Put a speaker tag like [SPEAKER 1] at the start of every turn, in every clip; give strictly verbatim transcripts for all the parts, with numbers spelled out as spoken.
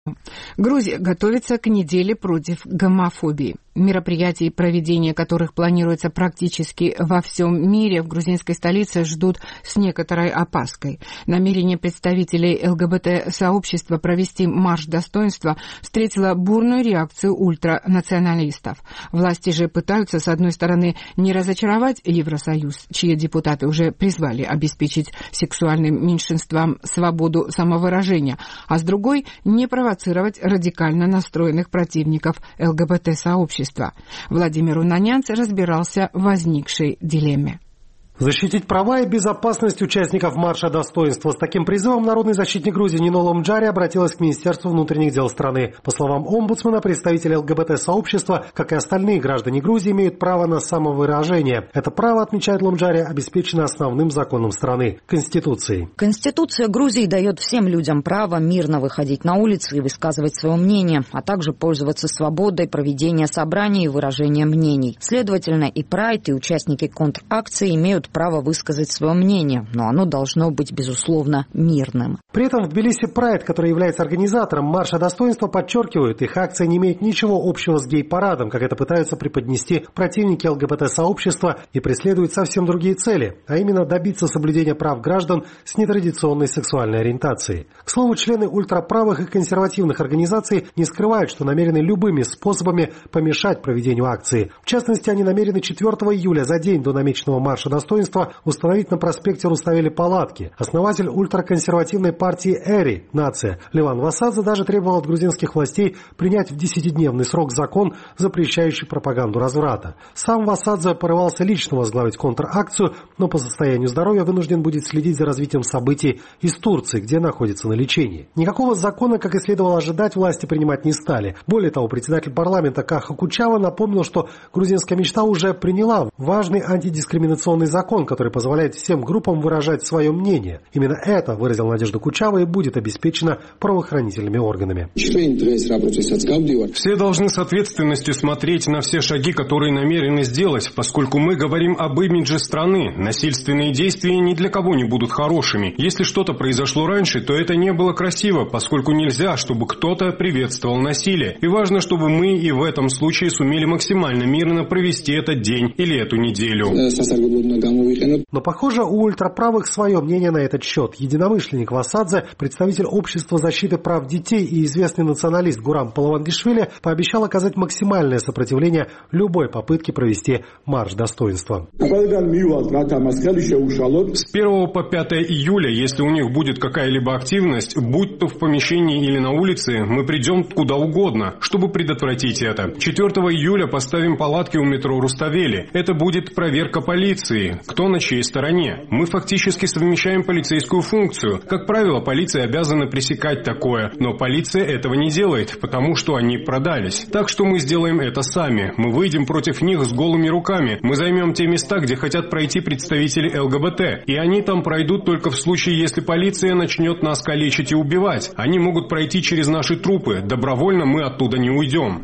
[SPEAKER 1] Грузия готовится к неделе против гомофобии. Мероприятий, проведение которых планируется практически во всем мире, в грузинской столице ждут с некоторой опаской. Намерение представителей ЛГБТ-сообщества провести марш достоинства встретило бурную реакцию ультранационалистов. Власти же пытаются, с одной стороны, не разочаровать Евросоюз, чьи депутаты уже призвали обеспечить сексуальным меньшинствам свободу самовыражения, а с другой – не провоцировать радикально настроенных противников ЛГБТ-сообщества. Владимир Унанянц разбирался в возникшей дилемме.
[SPEAKER 2] Защитить права и безопасность участников марша достоинства. С таким призывом народный защитник Грузии Нино Ломджари обратилась к Министерству внутренних дел страны. По словам омбудсмена, представители ЛГБТ-сообщества, как и остальные граждане Грузии, имеют право на самовыражение. Это право, отмечает Ломджари, обеспечено основным законом страны – Конституцией.
[SPEAKER 3] Конституция Грузии дает всем людям право мирно выходить на улицы и высказывать свое мнение, а также пользоваться свободой проведения собраний и выражения мнений. Следовательно, и Прайд, и участники контракции имеют право высказать свое мнение, но оно должно быть, безусловно, мирным.
[SPEAKER 2] При этом в Тбилиси Прайд, который является организатором марша достоинства, подчеркивают, их акция не имеет ничего общего с гей-парадом, как это пытаются преподнести противники ЛГБТ-сообщества, и преследуют совсем другие цели, а именно добиться соблюдения прав граждан с нетрадиционной сексуальной ориентацией. К слову, члены ультраправых и консервативных организаций не скрывают, что намерены любыми способами помешать проведению акции. В частности, они намерены четвёртого июля, за день до намеченного марша достоинства, установить на проспекте Руставели палатки. Основатель ультраконсервативной партии «Эри» «Нация» Леван Васадзе даже требовал от грузинских властей принять в десятидневный срок закон, запрещающий пропаганду разврата. Сам Васадзе порывался лично возглавить контракцию, но по состоянию здоровья вынужден будет следить за развитием событий из Турции, где находится на лечении. Никакого закона, как и следовало ожидать, власти принимать не стали. Более того, председатель парламента Каха Кучава напомнил, что грузинская мечта уже приняла важный антидискриминационный закон, закон, который позволяет всем группам выражать свое мнение. Именно это, выразил Надежда Кучава, и будет обеспечено правоохранительными органами.
[SPEAKER 4] Все должны с ответственностью смотреть на все шаги, которые намерены сделать, поскольку мы говорим об имидже страны. Насильственные действия ни для кого не будут хорошими. Если что-то произошло раньше, то это не было красиво, поскольку нельзя, чтобы кто-то приветствовал насилие. И важно, чтобы мы и в этом случае сумели максимально мирно провести этот день или эту неделю.
[SPEAKER 2] Но, похоже, у ультраправых свое мнение на этот счет. Единомышленник Васадзе, представитель общества защиты прав детей и известный националист Гурам Палавангишвили пообещал оказать максимальное сопротивление любой попытке провести марш достоинства.
[SPEAKER 4] С первого по пятое июля, если у них будет какая-либо активность, будь то в помещении или на улице, мы придем куда угодно, чтобы предотвратить это. четвёртого июля поставим палатки у метро Руставели. Это будет проверка полиции. Кто на чьей стороне? Мы фактически совмещаем полицейскую функцию. Как правило, полиция обязана пресекать такое, но полиция этого не делает, потому что они продались. Так что мы сделаем это сами. Мы выйдем против них с голыми руками. Мы займем те места, где хотят пройти представители ЛГБТ. И они там пройдут только в случае, если полиция начнет нас калечить и убивать. Они могут пройти через наши трупы. Добровольно мы оттуда не уйдем.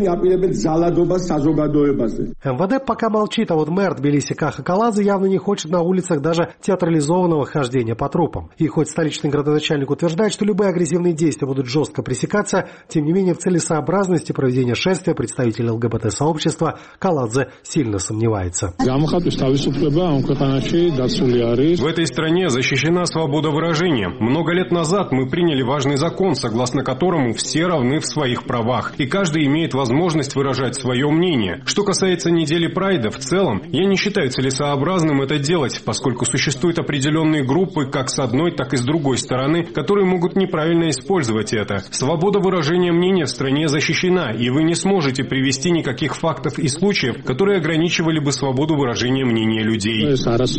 [SPEAKER 2] МВД пока молчит, а вот мэр Тбилиси Каха Каладзе явно не хочет на улицах даже театрализованного хождения по трупам. И хоть столичный градоначальник утверждает, что любые агрессивные действия будут жестко пресекаться, тем не менее в целесообразности проведения шествия представителей ЛГБТ-сообщества Каладзе сильно сомневается.
[SPEAKER 4] В этой стране защищена свобода выражения. Много лет назад мы приняли важный закон, согласно которому все равны в своих правах, и каждый имеет возможность выражать свое мнение. Что касается недели Прайда, в целом, я не считаю целесообразным это делать, поскольку существуют определенные группы как с одной, так и с другой стороны, которые могут неправильно использовать это. Свобода выражения мнения в стране защищена, и вы не сможете привести никаких фактов и случаев, которые ограничивали бы свободу выражения мнения людей.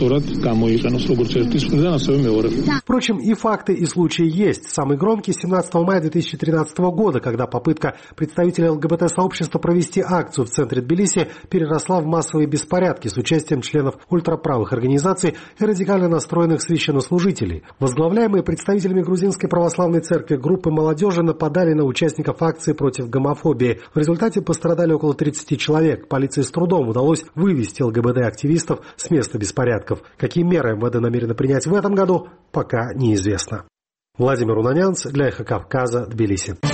[SPEAKER 2] Впрочем, и факты, и случаи есть. Самый громкий – семнадцатого мая две тысячи тринадцатого года, когда попытка представителей ЛГБТ-сообщества провести акцию в центре Тбилиси переросла в массовые беспорядки с участием членов ультраправых организаций и радикально настроенных священнослужителей. Возглавляемые представителями Грузинской православной церкви группы молодежи нападали на участников акции против гомофобии. В результате пострадали около тридцати человек. Полиции с трудом удалось вывести ЛГБТ-активистов с места беспорядков. Какие меры МВД намерено принять в этом году, пока неизвестно. Владимир Унанянц для Эхо Кавказа, Тбилиси.